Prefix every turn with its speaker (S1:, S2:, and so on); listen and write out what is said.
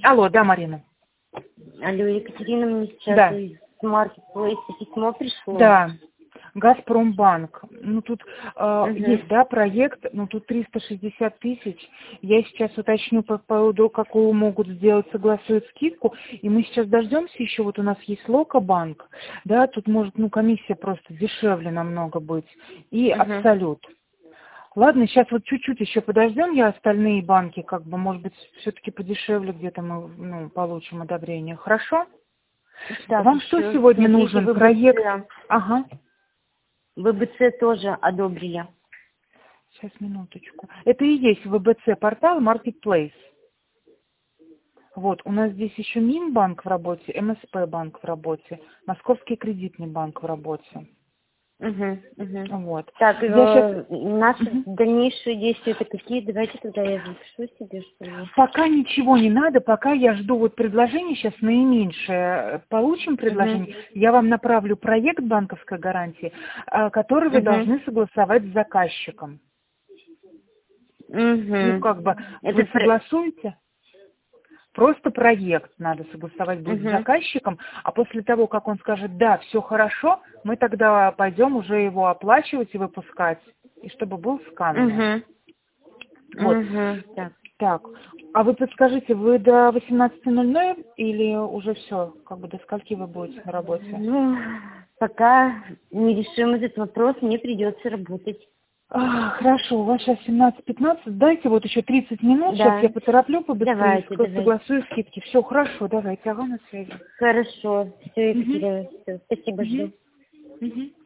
S1: Алло, да, Марина.
S2: Алло, Екатерина, мне сейчас
S1: Да.
S2: из маркетплейса письмо пришло.
S1: Да. Газпромбанк. Ну, тут есть,
S2: Угу.
S1: да, проект, ну, тут 360 тысяч. Я сейчас уточню по поводу, какую могут сделать, согласуют скидку. И мы сейчас дождемся еще, вот у нас есть Локобанк, да, тут может, ну, комиссия просто дешевле намного быть. И Абсолют. Ладно, сейчас вот чуть-чуть еще подождем, я остальные банки, как бы, может быть, все-таки подешевле где-то мы, ну, получим одобрение. Хорошо?
S2: Так,
S1: Вам что
S2: еще,
S1: сегодня
S2: смотрите,
S1: нужен? Проект? Ага.
S2: ВБЦ тоже одобрили.
S1: Сейчас, минуточку. Это и есть ВБЦ портал Marketplace. Вот, у нас здесь еще Минбанк в работе, МСП банк в работе, Московский кредитный банк в работе. Вот.
S2: Так,
S1: Я сейчас...
S2: наши дальнейшие действия это какие? Давайте тогда я запишу себе, что ли.
S1: Пока ничего не надо, пока я жду вот предложение, сейчас наименьшее. Получим предложение, я вам направлю проект банковской гарантии, который вы должны согласовать с заказчиком. Ну, как бы, вы согласуете? Просто проект надо согласовать будет с заказчиком, а после того, как он скажет, да, все хорошо, мы тогда пойдем уже его оплачивать и выпускать, и чтобы был скан. Вот. Так, а вы подскажите, вы до 18:00 или уже все, как бы до скольки вы будете на работе?
S2: Ну, пока не решим этот вопрос, мне придется работать.
S1: Хорошо, у вас сейчас 17:15, дайте вот еще 30 минут,
S2: Да.
S1: сейчас я потороплю побыстрее,
S2: Давайте.
S1: согласую скидки. Все, хорошо, давайте, ага, на связи.
S2: Хорошо, все, Екатерина, все, спасибо, жду.